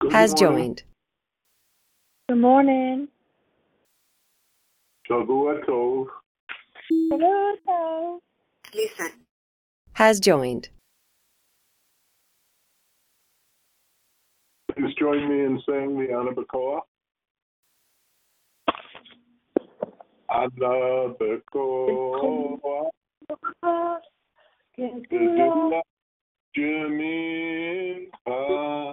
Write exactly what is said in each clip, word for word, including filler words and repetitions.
Good Has morning. joined. Good morning. Shavua Tov. Hello. Listen. Has joined. Please join me in saying the Ana Bekoa. Ana Bekoa. Kedua Jemincha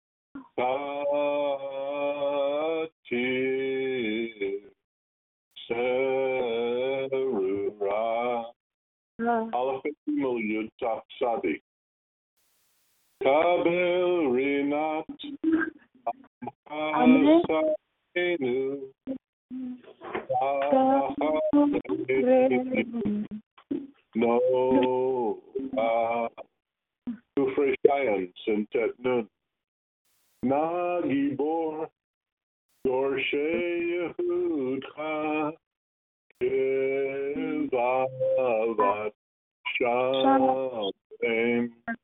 Tatir Serura Aleph Gimel Yud Taf Sadi Kabel Rinat Asainu No Kufrei Shayan Sintet Nun Na Gibor Dorshei Yehudcha Kevavat Shalem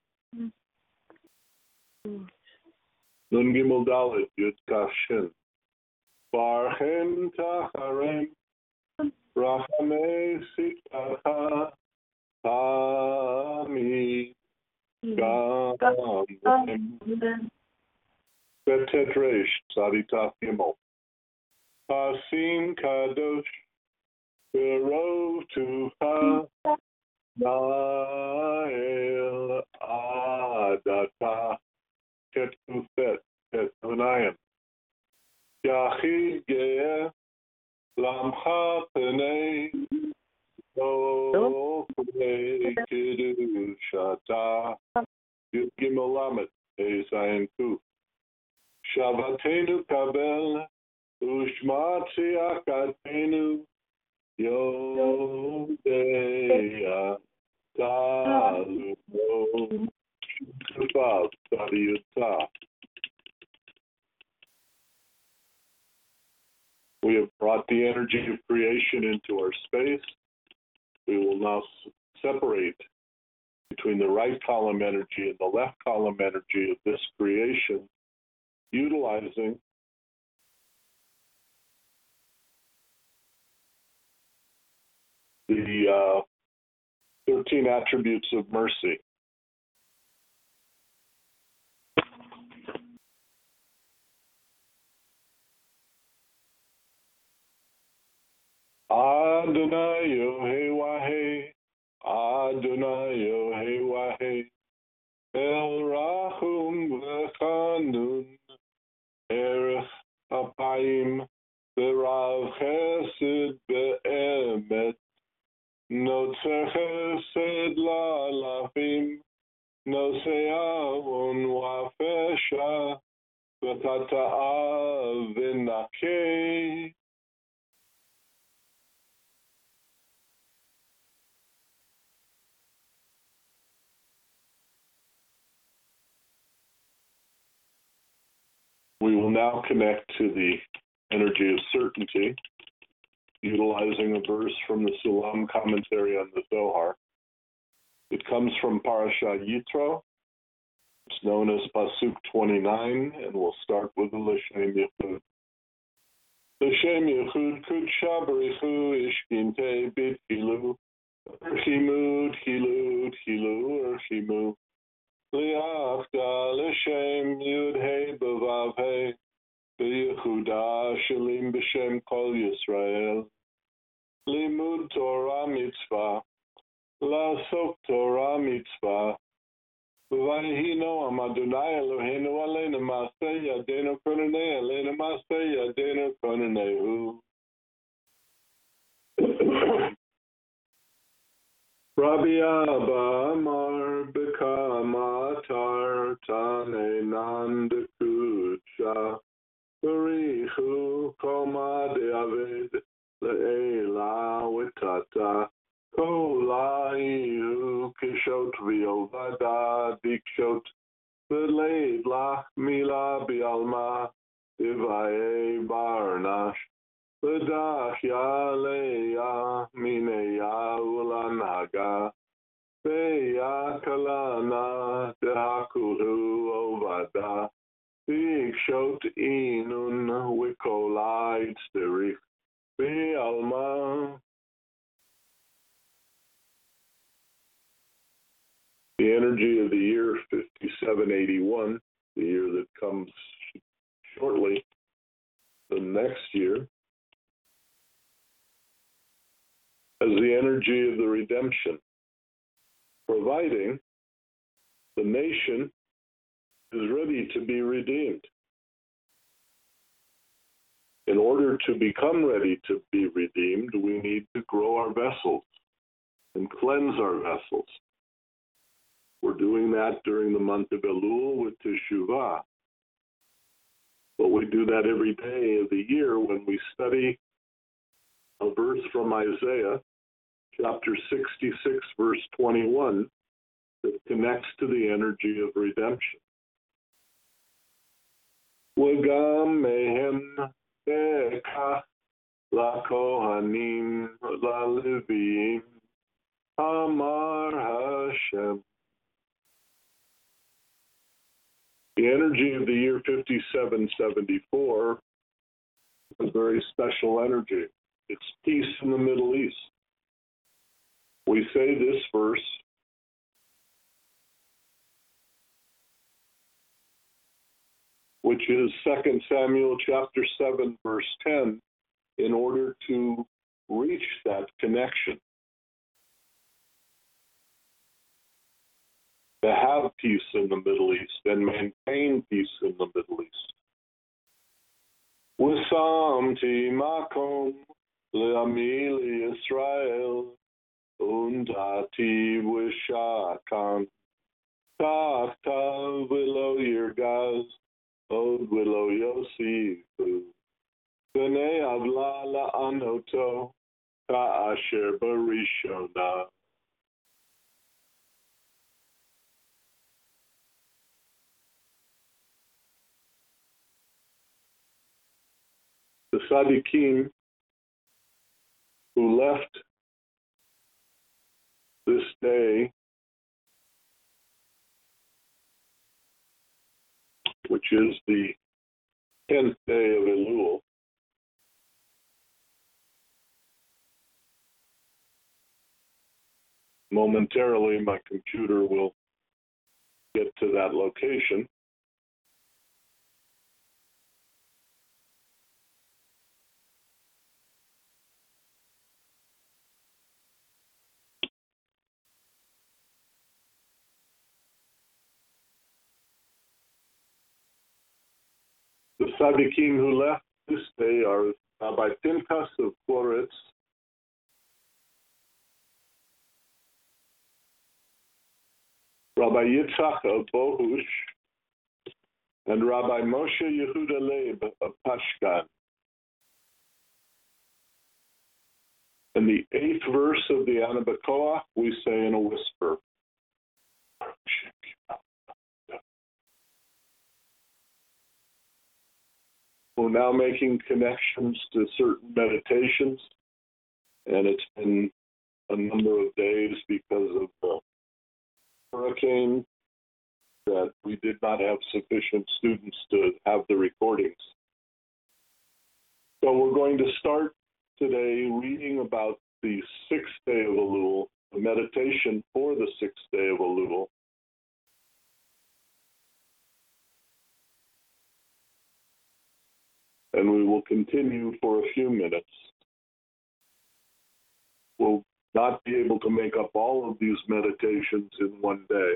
Nun Gimel Dalet Yud Kaf Shin Barchem Tacharem Rachamei Sitacha Tamid Gam Betet Reish Tzaditaf Gimel Pasim Kadosh Berov Tucha Nael Adata Tet Kufet Tet Nunayim Yachid Ge'eh Lamcha Penei Lo Penei Kedushata Yud Gimel Lamed Hey Zayin Kuf Shavatenu Kabel Ushmatzi Akatenu Yodeya Talu Shutav Tadiyuta. We have brought the energy of creation into our space. We will now separate between the right column energy and the left column energy of this creation, utilizing the uh, thirteen attributes of mercy. Adonai Yohei Wahei, Adonai Yohei Wahei, El Rahum V'Chanun, Erech Apayim, V'Rav Chesed Be'emet, Notzer Chesed La'alafim, Nosei Avon Wa'Fesha, V'Tata'av V'Nakei. We will now connect to the energy of certainty, utilizing a verse from the Sulam commentary on the Zohar. It comes from Parashat Yitro. It's known as Pasuk twenty-nine, and we'll start with the L'Shem Yichud. L'Shem Yichud Kudsha B'richu Ishkinte B'Tchilu Erchimu Tchilu Tchilu Erchimu Liachda L'Shem Yud Hey B'Vav Hey B'Yehuda Shalim B'Shem Kol Yisrael Limud Torah Mitzvah La'asok Torah Mitzvah V'Vayihino Am Adonai Eloheinu Aleinu Ma'aseh Yadeinu Kononei Aleinu Ma'aseh Yadeinu Kononehu. Rabbi Abba Amar B'Kama Tar Tanei Nandekucha B'Richu Koma De'aved Le'ela Wetata Kolaihu Kishot V'Yovada Dikshot V'Leid Lach Mila B'Alma Divaye Barnash V'Dach Yaleya Mineya Ulanaga Ve'ya Kalana Dehakulu Ovada Vikshot inun wikolai sterich alma. The energy of the year fifty-seven eighty-one, the year that comes shortly, the next year, as the energy of the redemption, providing the nation is ready to be redeemed. In order to become ready to be redeemed, we need to grow our vessels and cleanse our vessels. We're doing that during the month of Elul with Teshuvah. But we do that every day of the year when we study a verse from Isaiah, chapter sixty-six, verse twenty-one, that connects to the energy of redemption. Wagam mehem ekach lakohanim lalevim amar Hashem. The energy of the year fifty-seven seventy-four is a very special energy. It's peace in the Middle East. We say this verse which is Second Samuel chapter seven, verse ten, in order to reach that connection. To have peace in the Middle East and maintain peace in the Middle East. Wasamti makom le'ami Yisrael undati wishakan tachtav v'lo yirgaz od v'lo yosifu b'nei avla la'anoto ka'asher barishona. The Tzaddikim who left this day, which is the tenth day of Elul, momentarily my computer will get to that location. The Tzaddikim who left this day are Rabbi Pinchas of Kloritz, Rabbi Yitzchak of Bohush, and Rabbi Moshe Yehuda Leib of Pashkan. In the eighth verse of the Ana B'Koach, we say in a whisper, we're now making connections to certain meditations, and it's been a number of days because of the hurricane that we did not have sufficient students to have the recordings. So we're going to start today reading about the sixth day of Elul, the meditation for the sixth day of Elul. And we will continue for a few minutes. We'll not be able to make up all of these meditations in one day.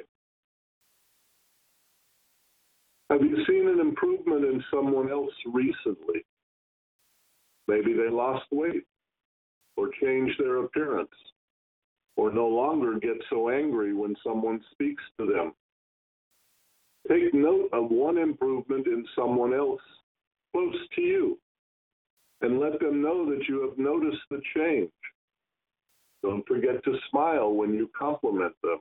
Have you seen an improvement in someone else recently? Maybe they lost weight, or changed their appearance, or no longer get so angry when someone speaks to them. Take note of one improvement in someone else close to you, and let them know that you have noticed the change. Don't forget to smile when you compliment them.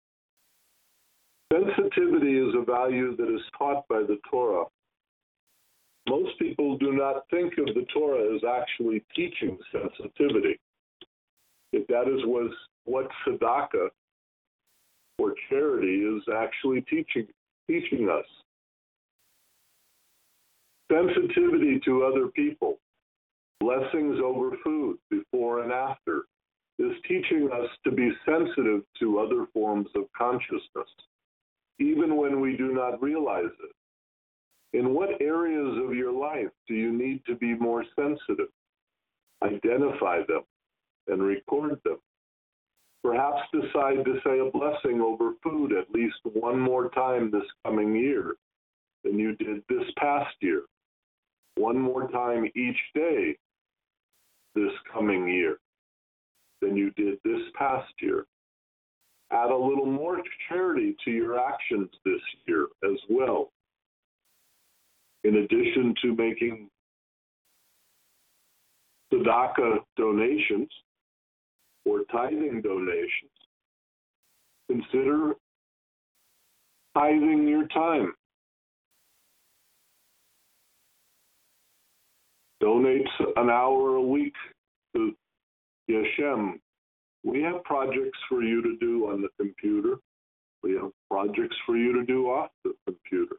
Sensitivity is a value that is taught by the Torah. Most people do not think of the Torah as actually teaching sensitivity. If that is was what tzedakah, or charity, is actually teaching teaching us. Sensitivity to other people, blessings over food before and after, is teaching us to be sensitive to other forms of consciousness, even when we do not realize it. In what areas of your life do you need to be more sensitive? Identify them and record them. Perhaps decide to say a blessing over food at least one more time this coming year than you did this past year. One more time each day this coming year than you did this past year. Add a little more charity to your actions this year as well. In addition to making tzedakah donations or tithing donations, consider tithing your time. Donate an hour a week to Yeshem. We have projects for you to do on the computer. We have projects for you to do off the computer.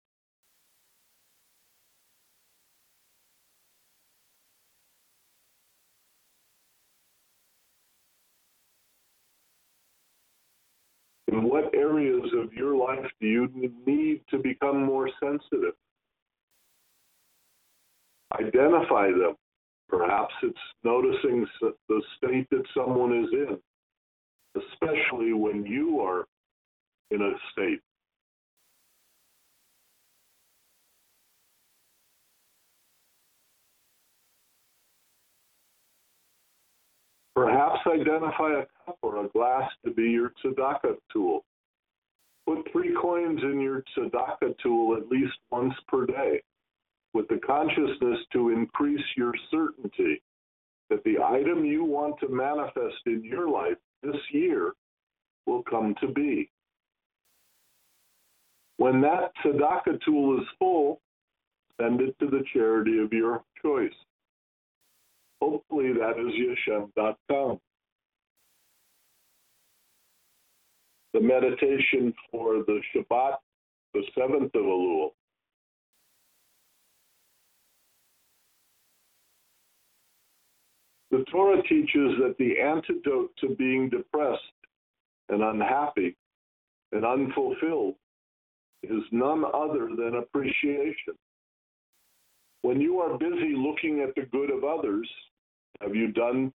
In what areas of your life do you need to become more sensitive? Identify them. Perhaps it's noticing the state that someone is in, especially when you are in a state. Perhaps identify a cup or a glass to be your tzedakah tool. Put three coins in your tzedakah tool at least once per day, with the consciousness to increase your certainty that the item you want to manifest in your life this year will come to be. When that tzedakah tool is full, send it to the charity of your choice. Hopefully that is yeshem dot com. The meditation for the Shabbat, the seventh of Elul. The Torah teaches that the antidote to being depressed and unhappy and unfulfilled is none other than appreciation. When you are busy looking at the good of others, have you done?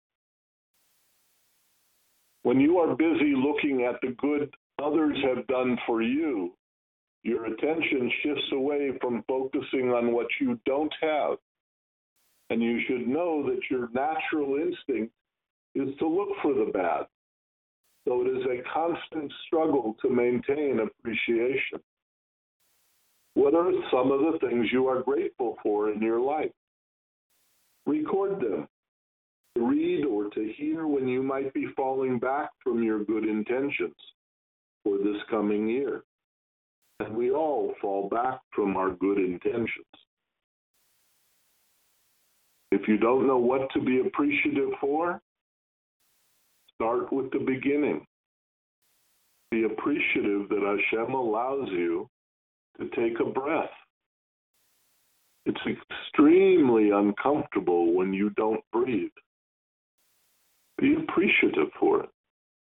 When you are busy looking at the good others have done for you, your attention shifts away from focusing on what you don't have. And you should know that your natural instinct is to look for the bad. So it is a constant struggle to maintain appreciation. What are some of the things you are grateful for in your life? Record them. To read or to hear when you might be falling back from your good intentions for this coming year. And we all fall back from our good intentions. If you don't know what to be appreciative for, start with the beginning. Be appreciative that Hashem allows you to take a breath. It's extremely uncomfortable when you don't breathe. Be appreciative for it.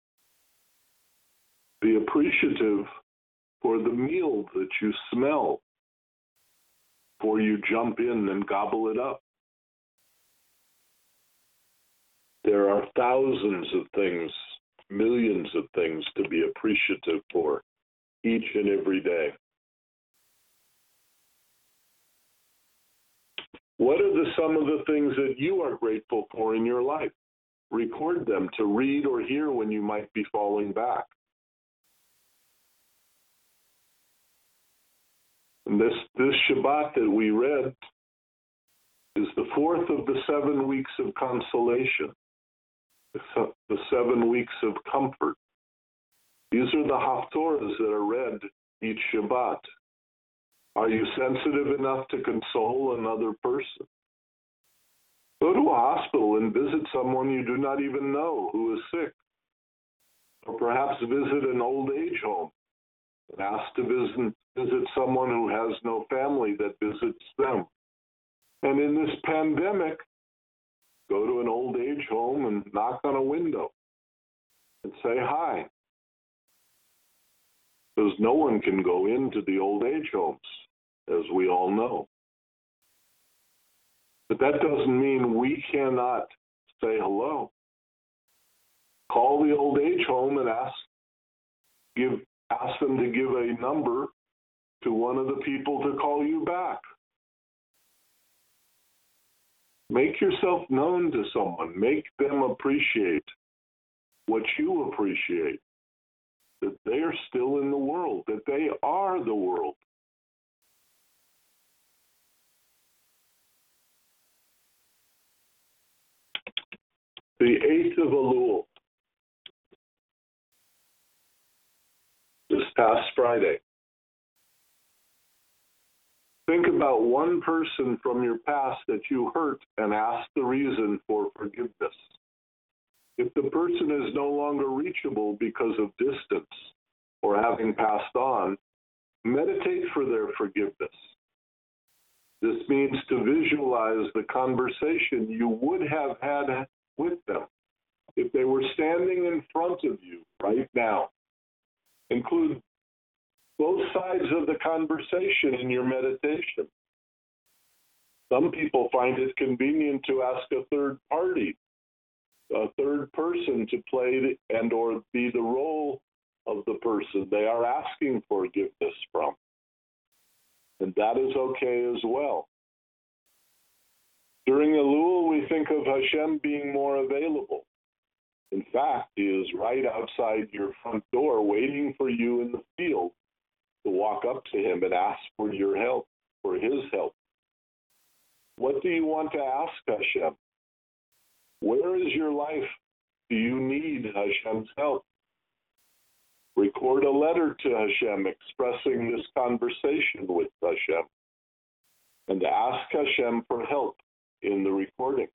Be appreciative for the meal that you smell before you jump in and gobble it up. There are thousands of things, millions of things to be appreciative for each and every day. What are the, some of the things that you are grateful for in your life? Record them to read or hear when you might be falling back. And this, this Shabbat that we read is the fourth of the seven weeks of consolation, the seven weeks of comfort. These are the Haftorahs that are read each Shabbat. Are you sensitive enough to console another person? Go to a hospital and visit someone you do not even know who is sick. Or perhaps visit an old age home and ask to visit, visit someone who has no family that visits them. And in this pandemic, go to an old age home and knock on a window and say hi. Because no one can go into the old age homes, as we all know. But that doesn't mean we cannot say hello. Call the old age home and ask, give, ask them to give a number to one of the people to call you back. Make yourself known to someone. Make them appreciate what you appreciate, that they are still in the world, that they are the world. The eighth of Elul, this past Friday. Think about one person from your past that you hurt and ask the reason for forgiveness. If the person is no longer reachable because of distance or having passed on, meditate for their forgiveness. This means to visualize the conversation you would have had with them if they were standing in front of you right now. Include both sides of the conversation in your meditation. Some people find it convenient to ask a third party, a third person to play and or be the role of the person they are asking forgiveness from. And that is okay as well. During Elul, we think of Hashem being more available. In fact, he is right outside your front door waiting for you in the field to walk up to him and ask for your help, for his help. What do you want to ask Hashem? Where is your life? Do you need Hashem's help? Record a letter to Hashem expressing this conversation with Hashem and ask Hashem for help in the recording.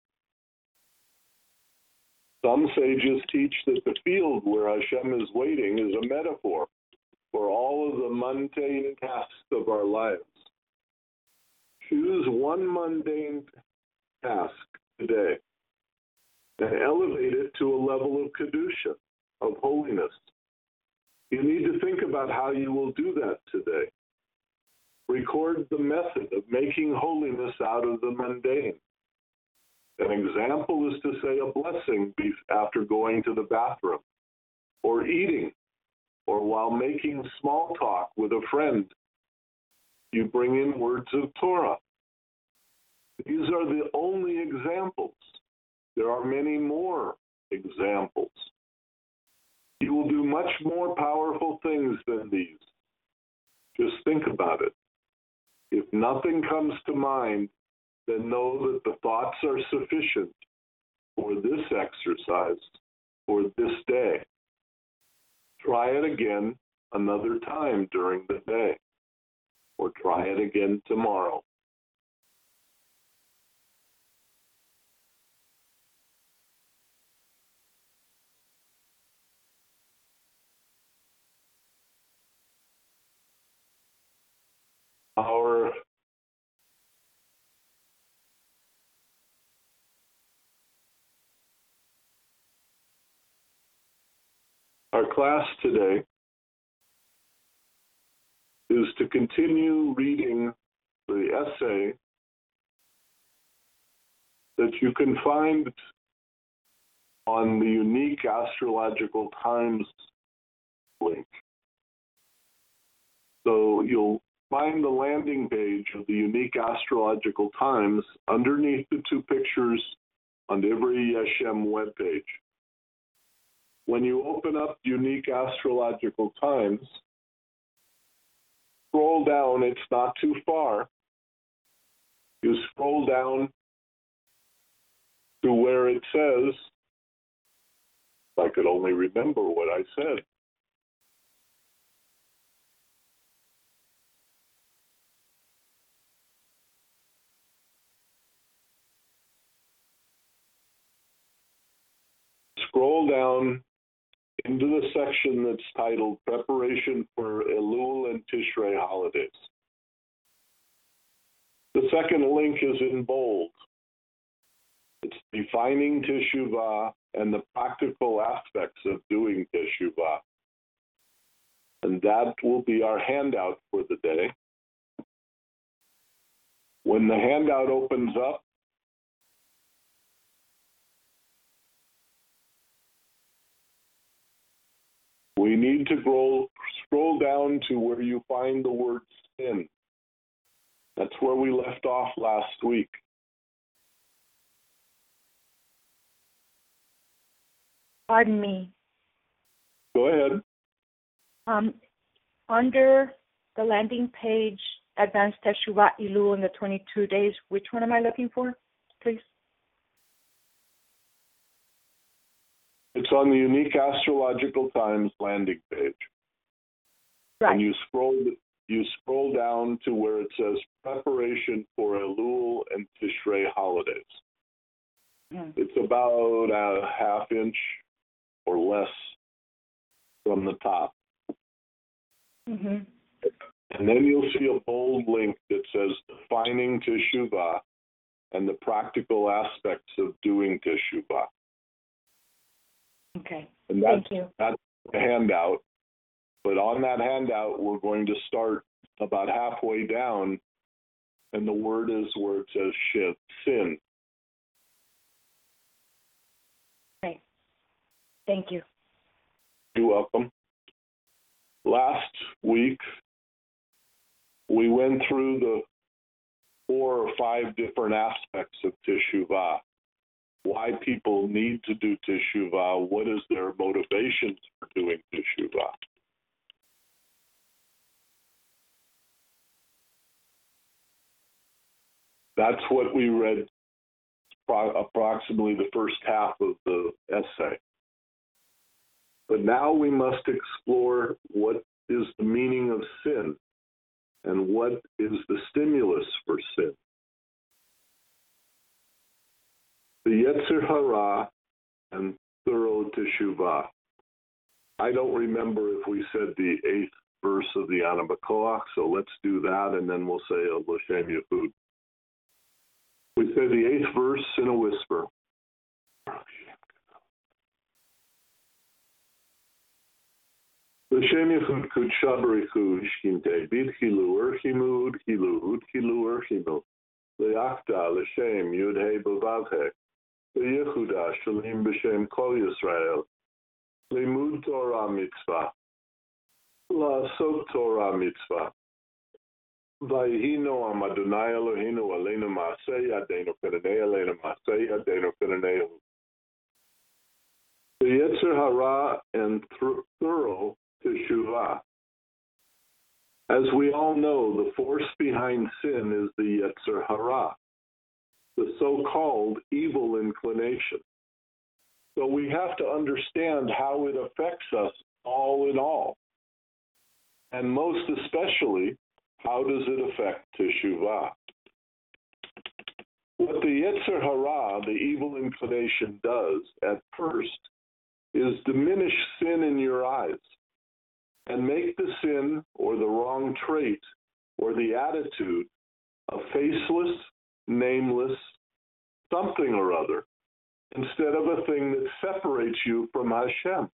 Some sages teach that the field where Hashem is waiting is a metaphor for all of the mundane tasks of our lives. Choose one mundane task today and elevate it to a level of kedusha, of holiness. You need to think about how you will do that today. Record the method of making holiness out of the mundane. An example is to say a blessing after going to the bathroom, or eating, or while making small talk with a friend. You bring in words of Torah. These are the only examples. There are many more examples. You will do much more powerful things than these. Just think about it. If nothing comes to mind, then know that the thoughts are sufficient for this exercise, for this day. Try it again another time during the day, or try it again tomorrow. Our Our class today is to continue reading the essay that you can find on the Unique Astrological Times link. So you'll find the landing page of the Unique Astrological Times underneath the two pictures on every Yeshem webpage. When you open up Unique Astrological Times, scroll down, it's not too far. You scroll down to where it says, if I could only remember what I said. Scroll down into the section that's titled Preparation for Elul and Tishrei Holidays. The second link is in bold. It's defining teshuvah and the practical aspects of doing teshuvah. And that will be our handout for the day. When the handout opens up, we need to scroll, scroll down to where you find the word sin. That's where we left off last week. Pardon me. Go ahead. Um, under the landing page, Advanced Teshuvah Elul in the twenty-two days, which one am I looking for, please? It's on the Unique Astrological Times landing page. Right. And you scroll you scroll down to where it says preparation for Elul and Tishrei holidays. Mm. It's about a half inch or less from the top. Mm-hmm. And then you'll see a bold link that says defining teshuvah and the practical aspects of doing teshuvah. Okay. And that's, Thank you. that's the handout. But on that handout, we're going to start about halfway down, and the word is where it says shit, sin. Okay. Thank you. You're welcome. Last week, we went through the four or five different aspects of teshuvah. Why people need to do teshuvah, what is their motivations for doing teshuvah. That's what we read approximately the first half of the essay. But now we must explore what is the meaning of sin and what is the stimulus for sin. The Yetzer Hara and thorough teshuvah. I don't remember if we said the eighth verse of the Ana B'Koach, so let's do that, and then we'll say a L'Shem Yehud. We say the eighth verse in a whisper. L'Shem Yehud Kudsha B'Richu Ishkinte B'Chilu Erchimu Udchilu Udchilu Erchimu Le'achta L'Shem Yud-Hei B'Vav-Hei Yehuda Shalim B'Shem Kol Yisrael Limud Torah Mitzvah La'asot Torah Mitzvah Vayhi Noam Adonai Eloheinu Aleinu Ma'aseh Yadeinu K'nanei Aleinu Ma'aseh Yadeinu K'nanei The Yetzer Hara and thorough teshuvah. As we all know, the force behind sin is the Yetzer Hara, the so-called evil inclination. So we have to understand how it affects us all in all. And most especially, how does it affect teshuvah? What the Yetzer Hara, the evil inclination, does at first is diminish sin in your eyes and make the sin or the wrong trait or the attitude a faceless, nameless, something or other, instead of a thing that separates you from Hashem.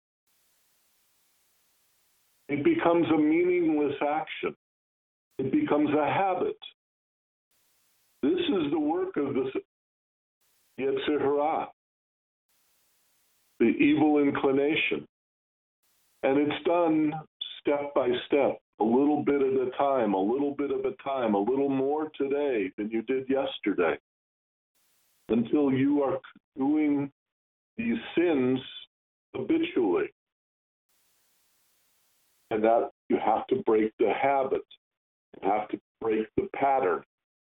It becomes a meaningless action. It becomes a habit. This is the work of the Yetzer Hara, the evil inclination. And it's done step by step, a little bit at a time, a little bit at a time, a little more today than you did yesterday, until you are doing these sins habitually. And that you have to break the habit. You have to break the pattern.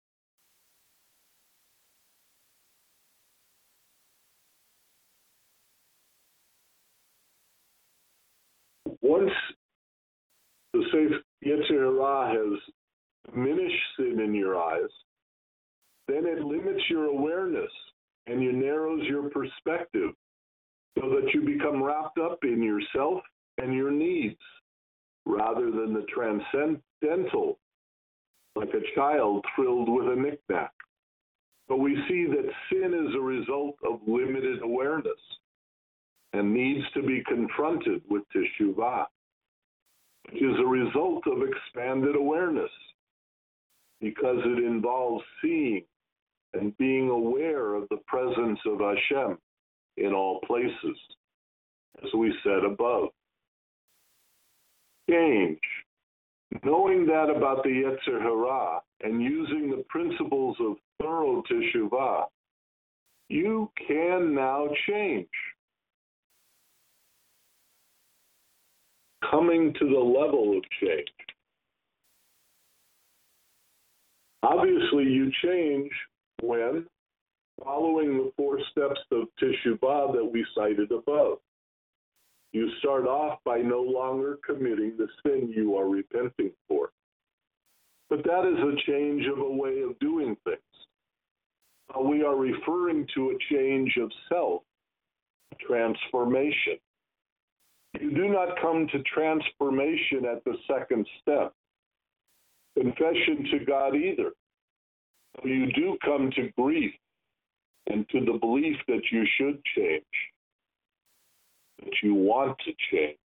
Once the safe Yetzer Hara has diminished sin in your eyes, then it limits your awareness and it narrows your perspective so that you become wrapped up in yourself and your needs rather than the transcendental like a child thrilled with a knick-knack. But we see that sin is a result of limited awareness and needs to be confronted with teshuvah, which is a result of expanded awareness because it involves seeing and being aware of the presence of Hashem in all places, as we said above. Change. Knowing that about the Yetzer Hara and using the principles of thorough teshuvah, you can now change. Coming to the level of change. Obviously, you change when following the four steps of teshuvah that we cited above. You start off by no longer committing the sin you are repenting for. But that is a change of a way of doing things. Uh, we are referring to a change of self, transformation. You do not come to transformation at the second step, confession to God either. You do come to grief and to the belief that you should change, that you want to change.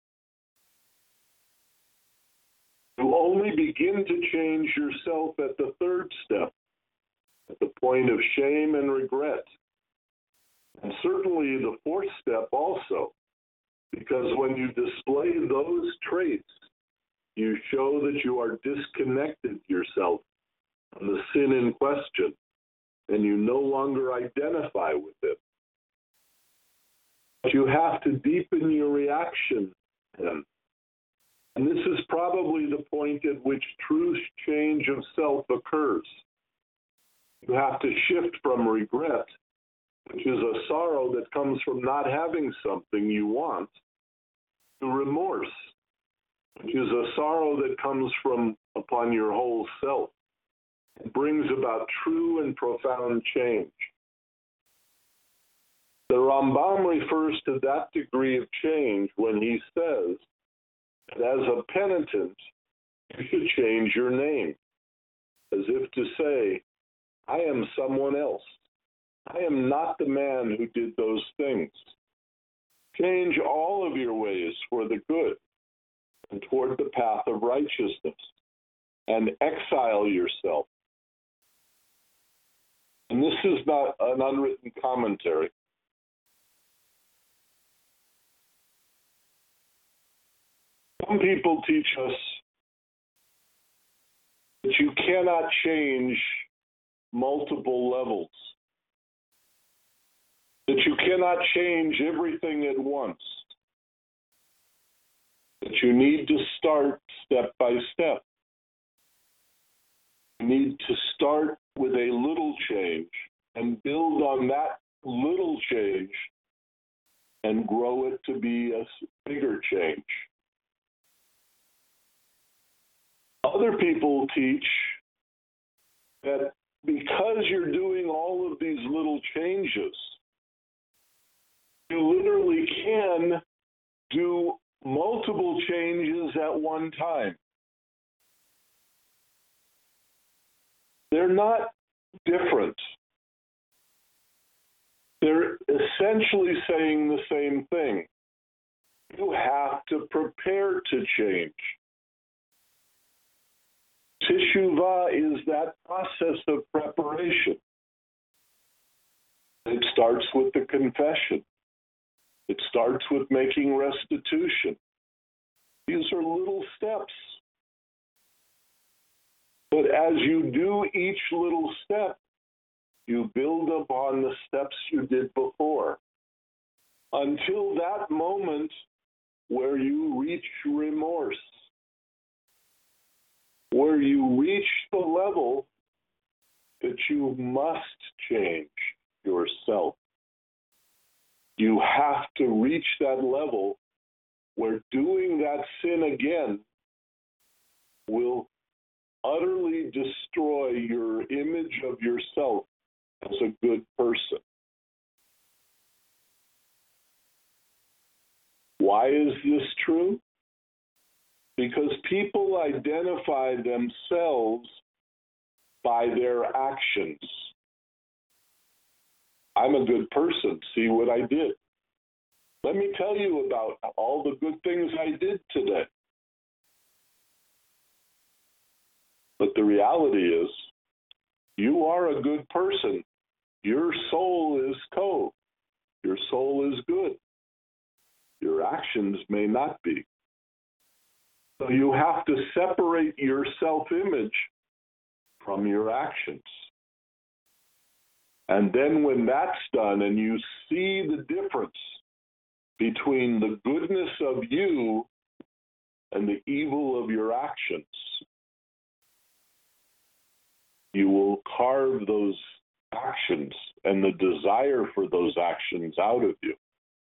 You only begin to change yourself at the third step, at the point of shame and regret. And certainly the fourth step also, because when you display those traits, you show that you are disconnected yourself from the sin in question, and you no longer identify with it. But you have to deepen your reaction then. And this is probably the point at which true change of self occurs. You have to shift from regret, which is a sorrow that comes from not having something you want, to remorse, which is a sorrow that comes from upon your whole self. It brings about true and profound change. The Rambam refers to that degree of change when he says that as a penitent, you should change your name, as if to say, I am someone else. I am not the man who did those things. Change all of your ways for the good and toward the path of righteousness, and exile yourself. And this is not an unwritten commentary. Some people teach us that you cannot change multiple levels, that you cannot change everything at once, that you need to start step by step. You need to start with a little change and build on that little change and grow it to be a bigger change. Other people teach that because you're doing all of these little changes, you literally can do multiple changes at one time. They're not different. They're essentially saying the same thing. You have to prepare to change. Teshuvah is that process of preparation. It starts with the confession. It starts with making restitution. These are little steps. But as you do each little step, you build upon the steps you did before until that moment where you reach remorse, where you reach the level that you must change yourself. You have to reach that level where doing that sin again will utterly destroy your image of yourself as a good person. Why is this true? because people identify themselves by their actions. I'm a good person. See what I did. Let me tell you about all the good things I did today. But the reality is, you are a good person. Your soul is ko. Your soul is good. Your actions may not be. So you have to separate your self-image from your actions. And then when that's done and you see the difference between the goodness of you and the evil of your actions, you will carve those actions and the desire for those actions out of you.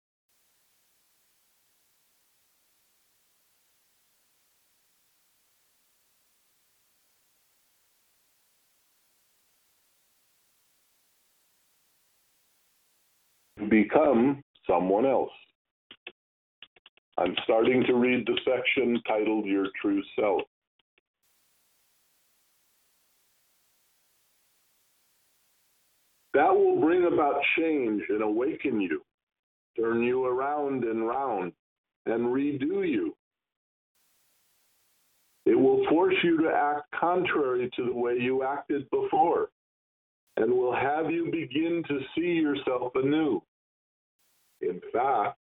To become someone else. I'm starting to read the section titled Your True Self. That will bring about change and awaken you, turn you around and round, and redo you. It will force you to act contrary to the way you acted before, and will have you begin to see yourself anew. In fact,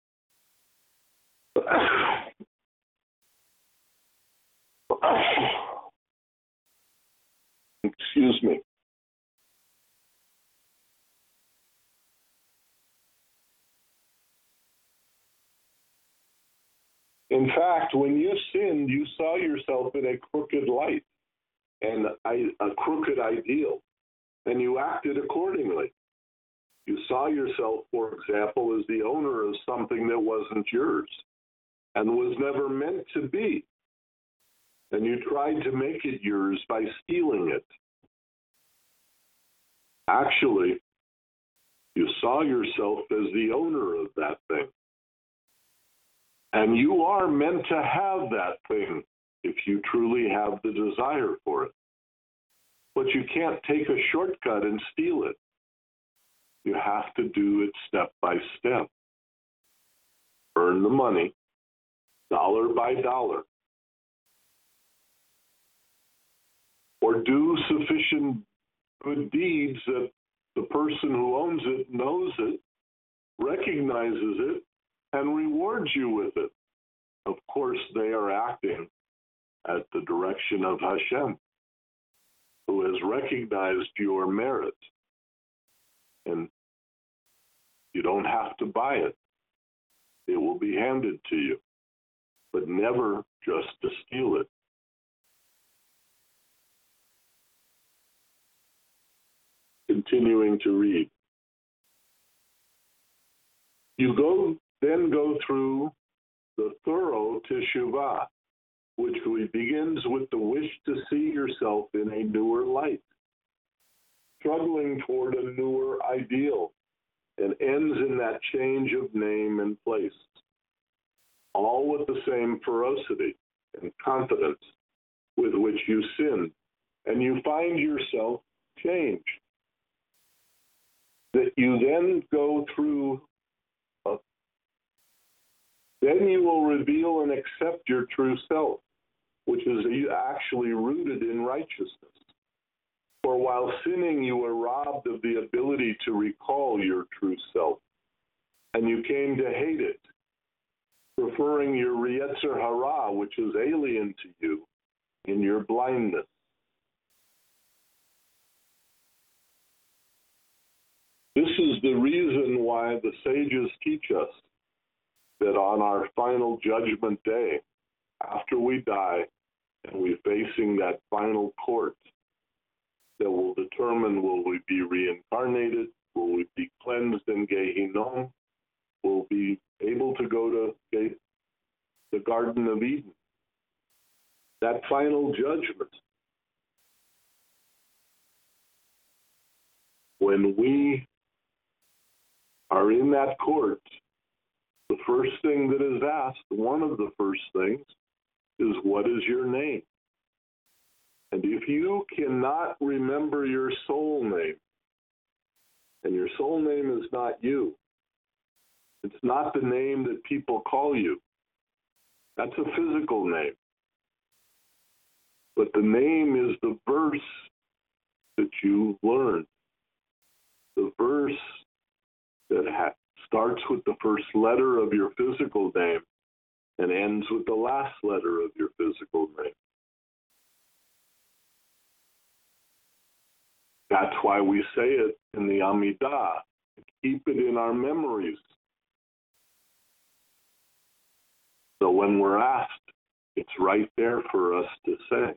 excuse me. In fact, when you sinned, you saw yourself in a crooked light and a crooked ideal, and you acted accordingly. You saw yourself, for example, as the owner of something that wasn't yours and was never meant to be. And you tried to make it yours by stealing it. Actually, you saw yourself as the owner of that thing. And you are meant to have that thing if you truly have the desire for it. But you can't take a shortcut and steal it. You have to do it step by step. Earn the money, dollar by dollar. Or do sufficient good deeds that the person who owns it knows it, recognizes it, and rewards you with it. Of course, they are acting at the direction of Hashem, who has recognized your merit. And you don't have to buy it. It will be handed to you, but never just to steal it. Continuing to read. You go then go through the thorough teshuvah, which begins with the wish to see yourself in a newer light, struggling toward a newer ideal, and ends in that change of name and place, all with the same ferocity and confidence with which you sin, and you find yourself changed. That you then go through, a, then you will reveal and accept your true self, which is actually rooted in righteousness. For while sinning, you were robbed of the ability to recall your true self, and you came to hate it, preferring your Yetzer Hara, which is alien to you, in your blindness. This is the reason why the sages teach us that on our final judgment day, after we die and we're facing that final court that will determine will we be reincarnated, will we be cleansed in Gehinnom, will we be able to go to the Garden of Eden. That final judgment, when we are in that court, the first thing that is asked, one of the first things, is, what is your name? And if you cannot remember your soul name, and your soul name is not you, it's not the name that people call you. That's a physical name. But the name is the verse that you learned. The verse that ha- starts with the first letter of your physical name and ends with the last letter of your physical name. That's why we say it in the Amidah. Keep it in our memories. So when we're asked, it's right there for us to say.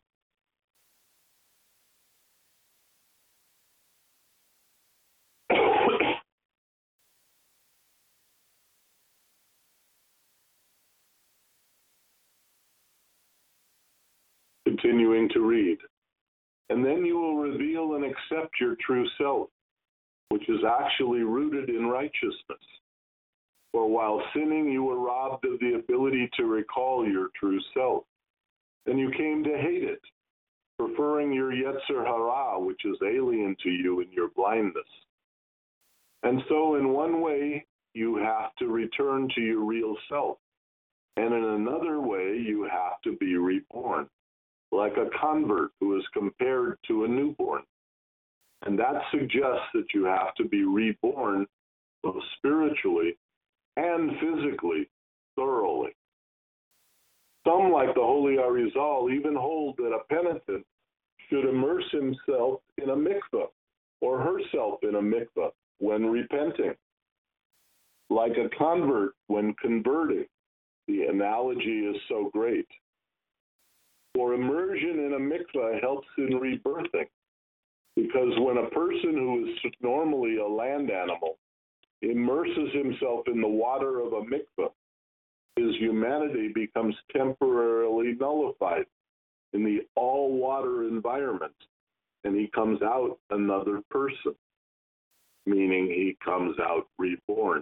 Continuing to read. And then you will reveal and accept your true self, which is actually rooted in righteousness. For while sinning, you were robbed of the ability to recall your true self. And you came to hate it, preferring your Yetzer Hara, which is alien to you in your blindness. And so in one way, you have to return to your real self. And in another way, you have to be reborn, like a convert who is compared to a newborn. And that suggests that you have to be reborn both spiritually and physically, thoroughly. Some, like the Holy Arizal, even hold that a penitent should immerse himself in a mikveh or herself in a mikveh when repenting. Like a convert when converting, the analogy is so great. For immersion in a mikveh helps in rebirthing, because when a person who is normally a land animal immerses himself in the water of a mikveh, his humanity becomes temporarily nullified in the all-water environment, and he comes out another person, meaning he comes out reborn.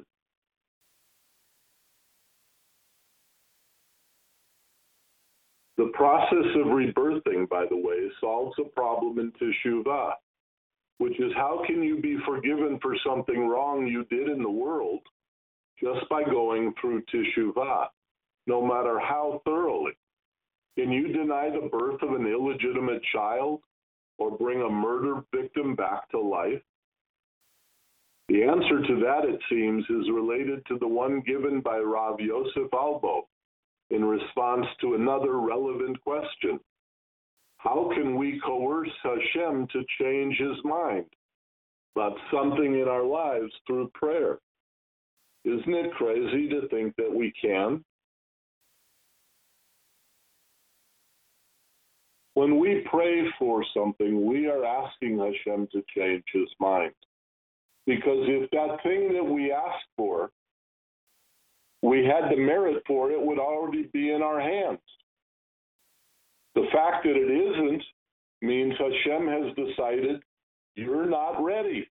The process of rebirthing, by the way, solves a problem in Teshuvah, which is how can you be forgiven for something wrong you did in the world just by going through Teshuvah, no matter how thoroughly? Can you deny the birth of an illegitimate child or bring a murder victim back to life? The answer to that, it seems, is related to the one given by Rav Yosef Albo in response to another relevant question. How can we coerce Hashem to change his mind about something in our lives through prayer? Isn't it crazy to think that we can? When we pray for something, we are asking Hashem to change his mind. Because if that thing that we asked for, we had the merit for, it would already be in our hands. The fact that it isn't means Hashem has decided you're not ready.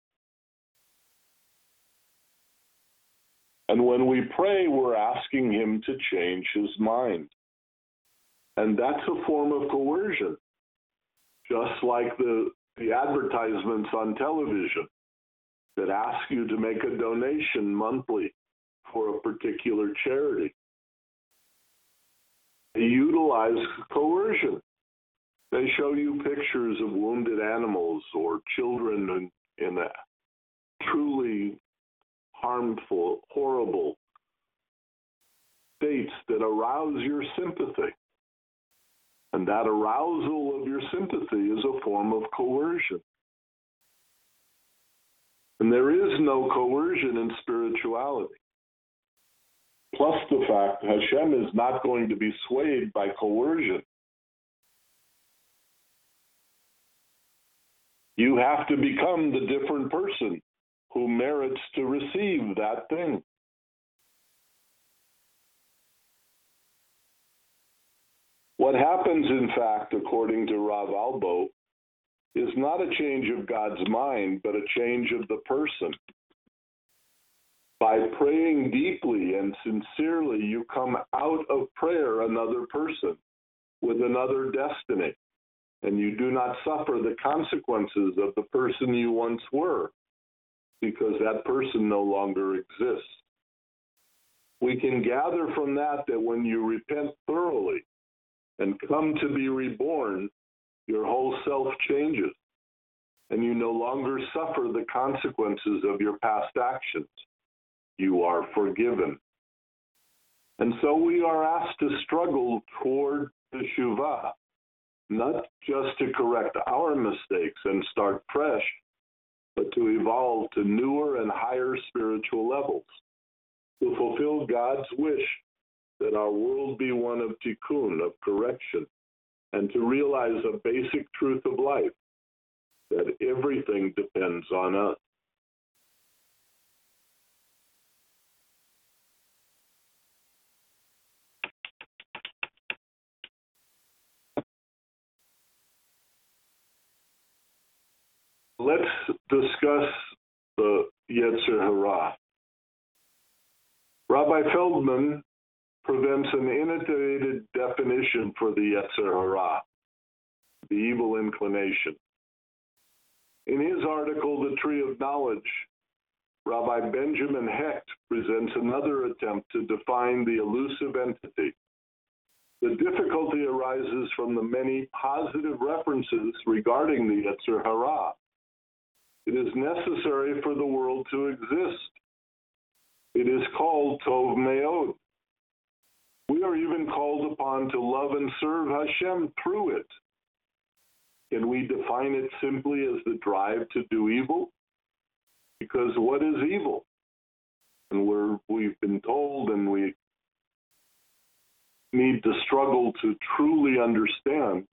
And when we pray, we're asking him to change his mind. And that's a form of coercion, just like the, the advertisements on television that ask you to make a donation monthly for a particular charity. They utilize coercion. They show you pictures of wounded animals or children in, in a truly harmful, horrible states that arouse your sympathy. And that arousal of your sympathy is a form of coercion. And there is no coercion in spirituality. Plus the fact Hashem is not going to be swayed by coercion. You have to become the different person who merits to receive that thing. What happens, in fact, according to Rav Albo, is not a change of God's mind, but a change of the person. By praying deeply and sincerely, you come out of prayer another person, with another destiny, and you do not suffer the consequences of the person you once were, because that person no longer exists. We can gather from that that when you repent thoroughly and come to be reborn, your whole self changes, and you no longer suffer the consequences of your past actions. You are forgiven. And so we are asked to struggle toward teshuvah, not just to correct our mistakes and start fresh, but to evolve to newer and higher spiritual levels, to fulfill God's wish that our world be one of tikkun, of correction, and to realize a basic truth of life, that everything depends on us. Let's discuss the Yetzer Hara. Rabbi Feldman presents an innovative definition for the Yetzer Hara, the evil inclination. In his article, The Tree of Knowledge, Rabbi Benjamin Hecht presents another attempt to define the elusive entity. The difficulty arises from the many positive references regarding the Yetzer Hara. It is necessary for the world to exist. It is called Tov Meod. We are even called upon to love and serve Hashem through it. Can we define it simply as the drive to do evil? Because what is evil? And we're, we've been told, and we need to struggle to truly understand,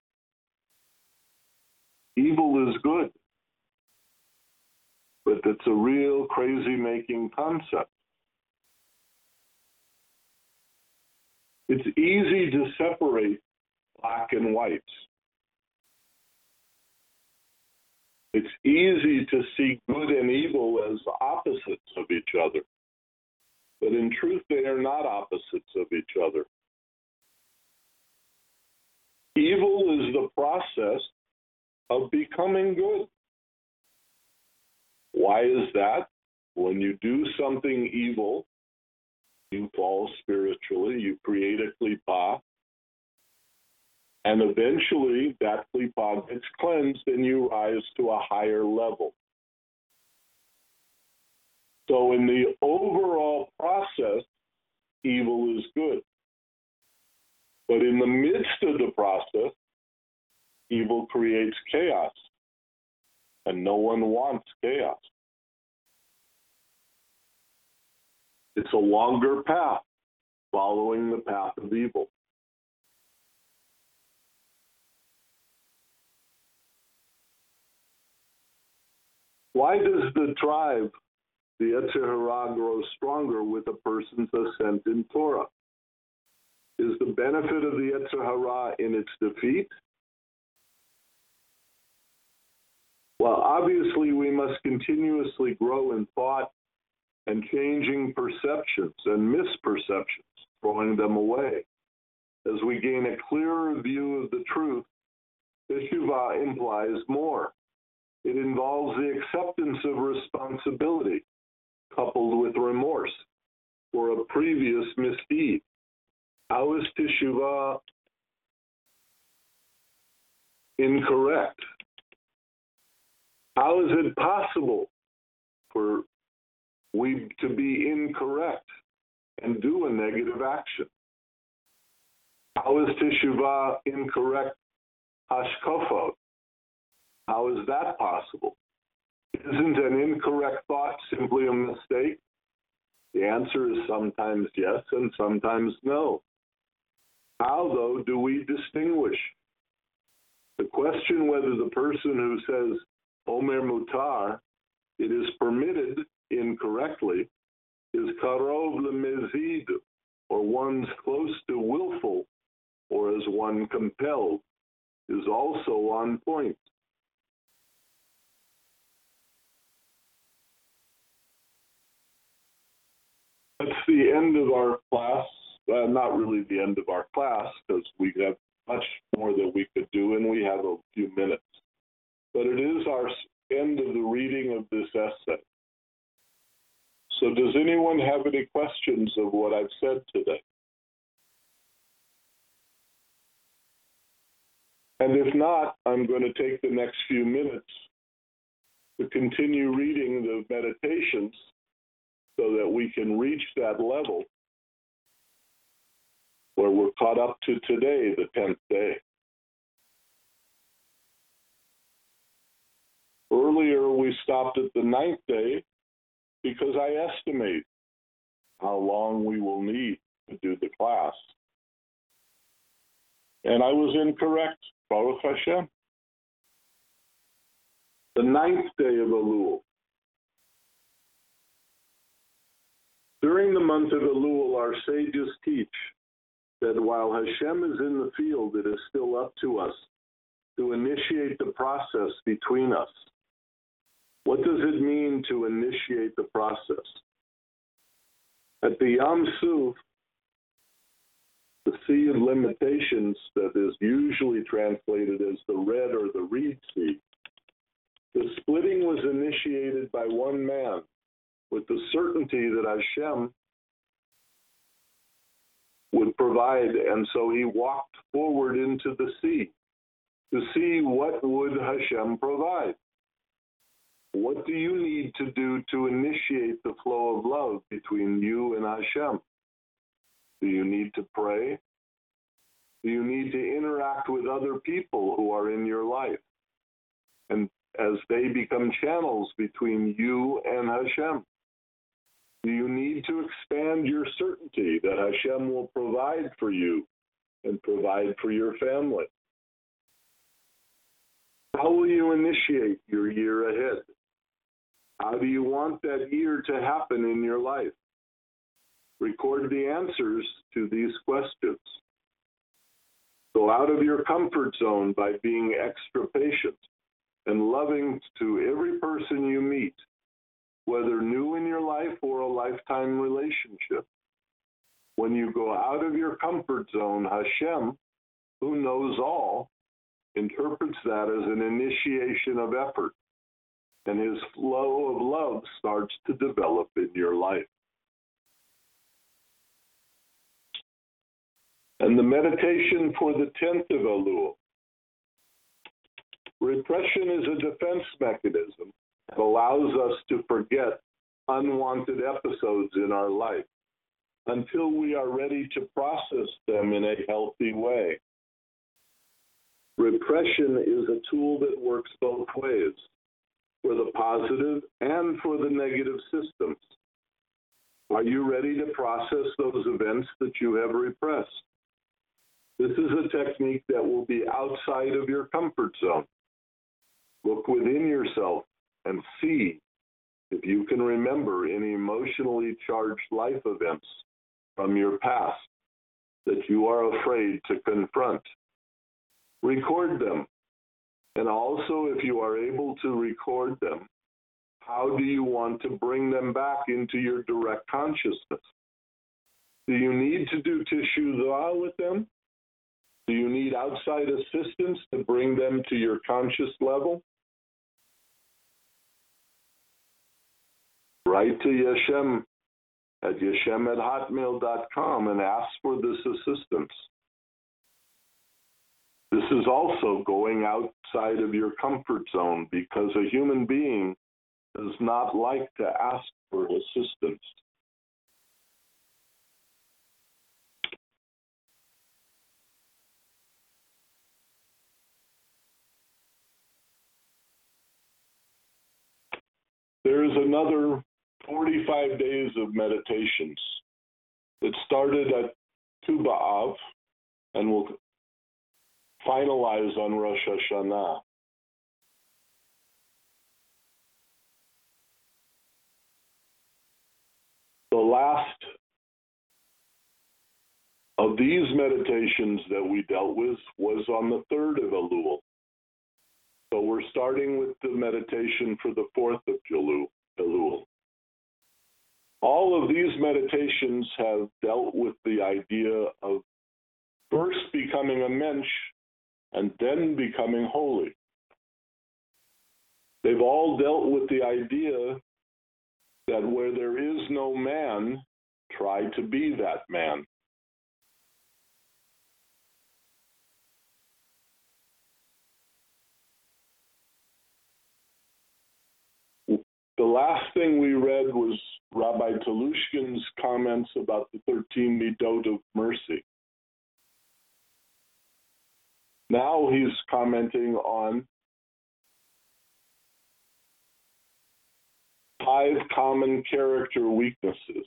evil is good. But it's a real crazy-making concept. It's easy to separate black and white. It's easy to see good and evil as opposites of each other. But in truth, they are not opposites of each other. Evil is the process of becoming good. Why is that? When you do something evil, you fall spiritually, you create a klipa, and eventually that klipa gets cleansed and you rise to a higher level. So in the overall process, evil is good. But in the midst of the process, evil creates chaos. And no one wants chaos. It's a longer path, following the path of evil. Why does the drive, the Yetzer Hara, grow stronger with a person's ascent in Torah? Is the benefit of the Yetzer Hara in its defeat? Well, obviously, we must continuously grow in thought and changing perceptions and misperceptions, throwing them away. As we gain a clearer view of the truth, teshuvah implies more. It involves the acceptance of responsibility, coupled with remorse for a previous misdeed. How is teshuvah incorrect? How is it possible for we to be incorrect and do a negative action? How is teshuvah incorrect hashkafot? How is that possible? Isn't an incorrect thought simply a mistake? The answer is sometimes yes and sometimes no. How, though, do we distinguish? The question whether the person who says, Omer Mutar, it is permitted incorrectly, is karov lemezid, or one's close to willful, or as one compelled, is also on point. That's the end of our class. Uh, not really the end of our class, because we have much more that we could do, and we have a few minutes. But it is our end of the reading of this essay. So does anyone have any questions of what I've said today? And if not, I'm going to take the next few minutes to continue reading the meditations so that we can reach that level where we're caught up to today, the tenth day. Earlier, we stopped at the ninth day because I estimate how long we will need to do the class. And I was incorrect, Baruch Hashem. The ninth day of Elul. During the month of Elul, our sages teach that while Hashem is in the field, it is still up to us to initiate the process between us. What does it mean to initiate the process? At the Yam Suf, the Sea of Limitations that is usually translated as the Red or the Reed Sea, the splitting was initiated by one man with the certainty that Hashem would provide, and so he walked forward into the sea to see what would Hashem provide. What do you need to do to initiate the flow of love between you and Hashem? Do you need to pray? Do you need to interact with other people who are in your life? And as they become channels between you and Hashem, do you need to expand your certainty that Hashem will provide for you and provide for your family? How will you initiate your year ahead? How do you want that year to happen in your life? Record the answers to these questions. Go out of your comfort zone by being extra patient and loving to every person you meet, whether new in your life or a lifetime relationship. When you go out of your comfort zone, Hashem, who knows all, interprets that as an initiation of effort, and his flow of love starts to develop in your life. And the meditation for the tenth of Elul. Repression is a defense mechanism that allows us to forget unwanted episodes in our life until we are ready to process them in a healthy way. Repression is a tool that works both ways, for the positive and for the negative systems. Are you ready to process those events that you have repressed? This is a technique that will be outside of your comfort zone. Look within yourself and see if you can remember any emotionally charged life events from your past that you are afraid to confront. Record them. And also, if you are able to record them, how do you want to bring them back into your direct consciousness? Do you need to do teshuvah with them? Do you need outside assistance to bring them to your conscious level? Write to Yeshem at yeshem at hotmail dot com and ask for this assistance. This is also going outside of your comfort zone because a human being does not like to ask for assistance. There is another forty-five days of meditations that started at Tu B'Av and will finalize on Rosh Hashanah. The last of these meditations that we dealt with was on the third of Elul. So we're starting with the meditation for the fourth of Elul. All of these meditations have dealt with the idea of first becoming a mensch and then becoming holy. They've all dealt with the idea that where there is no man, try to be that man. The last thing we read was Rabbi Telushkin's comments about the thirteen midot of mercy. Now he's commenting on five common character weaknesses.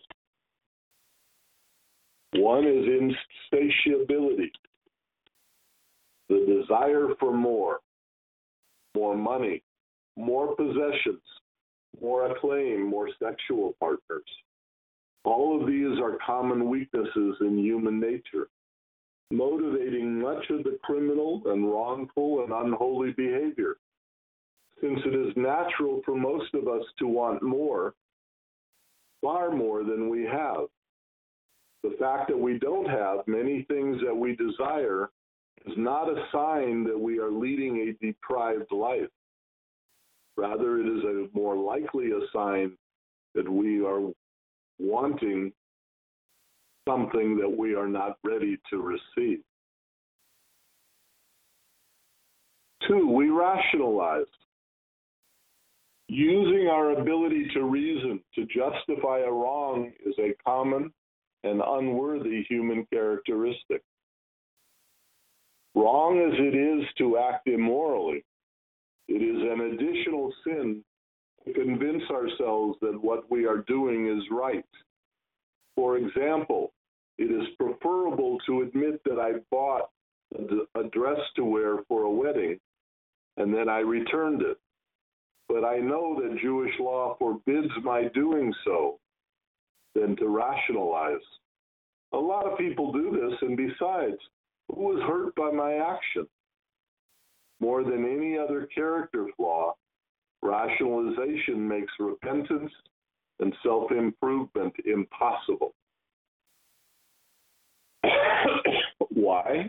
One is insatiability, the desire for more, more money, more possessions, more acclaim, more sexual partners. All of these are common weaknesses in human nature, motivating much of the criminal and wrongful and unholy behavior. Since it is natural for most of us to want more, far more than we have. The fact that we don't have many things that we desire is not a sign that we are leading a deprived life. Rather, it is a more likely a sign that we are wanting something that we are not ready to receive. Two, we rationalize. Using our ability to reason to justify a wrong is a common and unworthy human characteristic. Wrong as it is to act immorally, it is an additional sin to convince ourselves that what we are doing is right. For example, it is preferable to admit that I bought a dress to wear for a wedding and then I returned it. But I know that Jewish law forbids my doing so, than to rationalize. A lot of people do this, and besides, who was hurt by my action? More than any other character flaw, rationalization makes repentance and self-improvement impossible. Why?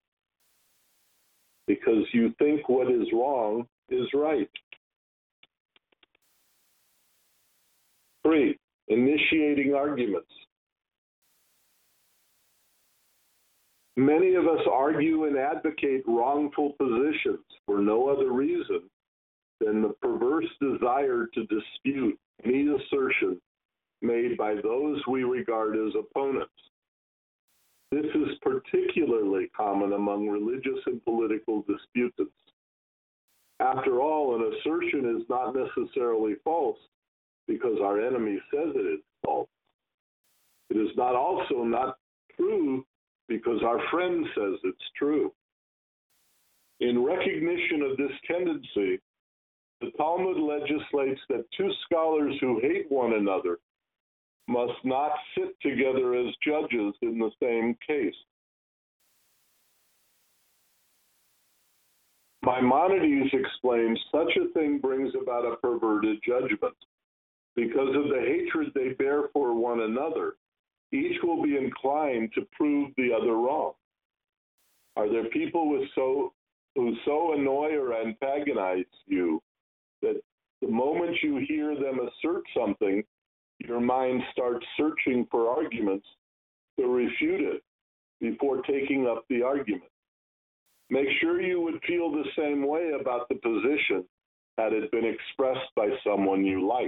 Because you think what is wrong is right. Three, initiating arguments. Many of us argue and advocate wrongful positions for no other reason than the perverse desire to dispute any assertion made by those we regard as opponents. This is particularly common among religious and political disputants. After all, an assertion is not necessarily false because our enemy says it is false. It is not also not true because our friend says it's true. In recognition of this tendency, the Talmud legislates that two scholars who hate one another must not sit together as judges in the same case. Maimonides explains such a thing brings about a perverted judgment. Because of the hatred they bear for one another, each will be inclined to prove the other wrong. Are there people with so, who so annoy or antagonize you that the moment you hear them assert something, your mind starts searching for arguments to refute it before taking up the argument? Make sure you would feel the same way about the position had it been expressed by someone you like.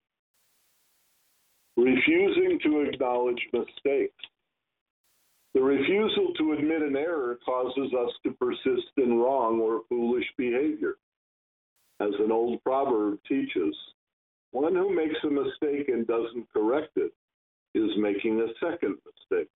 Refusing to acknowledge mistakes. The refusal to admit an error causes us to persist in wrong or foolish behavior. As an old proverb teaches, one who makes a mistake and doesn't correct it is making a second mistake.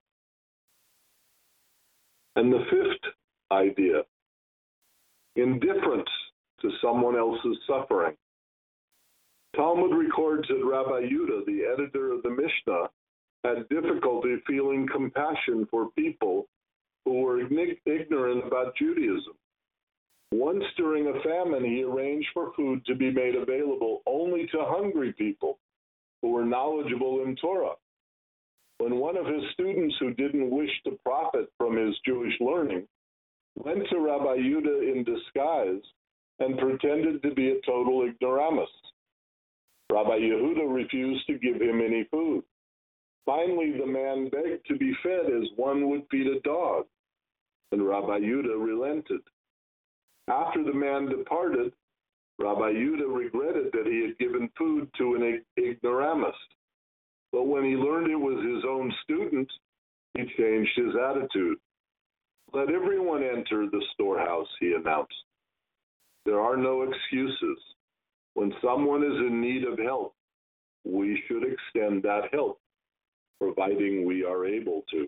And the fifth idea, indifference to someone else's suffering. Talmud records that Rabbi Yehuda, the editor of the Mishnah, had difficulty feeling compassion for people who were ignorant about Judaism. Once during a famine, he arranged for food to be made available only to hungry people who were knowledgeable in Torah. when one of his students who didn't wish to profit from his Jewish learning went to Rabbi Yehuda in disguise and pretended to be a total ignoramus. Rabbi Yehuda refused to give him any food. Finally, the man begged to be fed as one would feed a dog, and Rabbi Yehuda relented. After the man departed, Rabbi Yehuda regretted that he had given food to an ignoramus. But when he learned it was his own student, he changed his attitude. Let everyone enter the storehouse, he announced. There are no excuses. When someone is in need of help, we should extend that help, providing we are able to.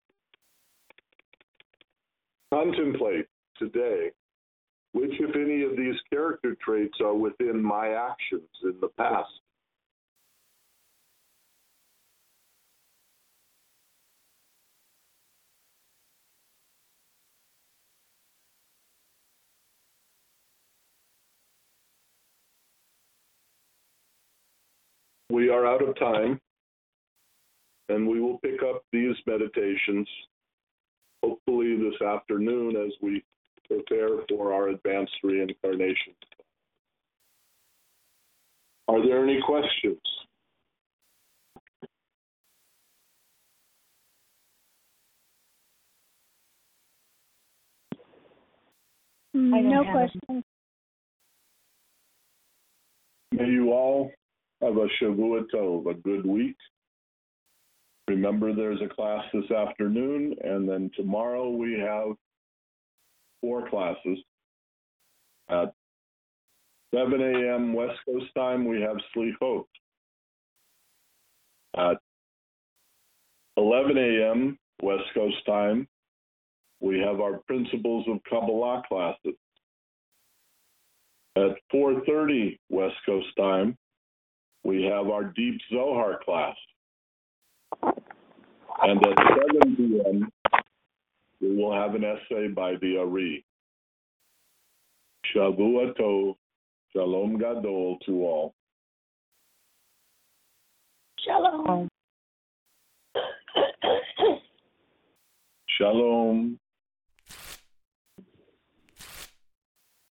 Contemplate today which, if any, of these character traits are within my actions in the past. We are out of time, and we will pick up these meditations hopefully this afternoon as we prepare for our advanced reincarnation. Are there any questions? No questions. May you all have a Shavua Tov, a good week. Remember, there's a class this afternoon, and then tomorrow we have four classes. At seven a.m. West Coast time, we have Slichot. At eleven a.m. West Coast time, we have our Principles of Kabbalah classes. At four thirty West Coast time, we have our Deep Zohar class. And at seven p.m., we will have an essay by the Ari. Shavua Tov, Shalom Gadol to all. Shalom. Shalom.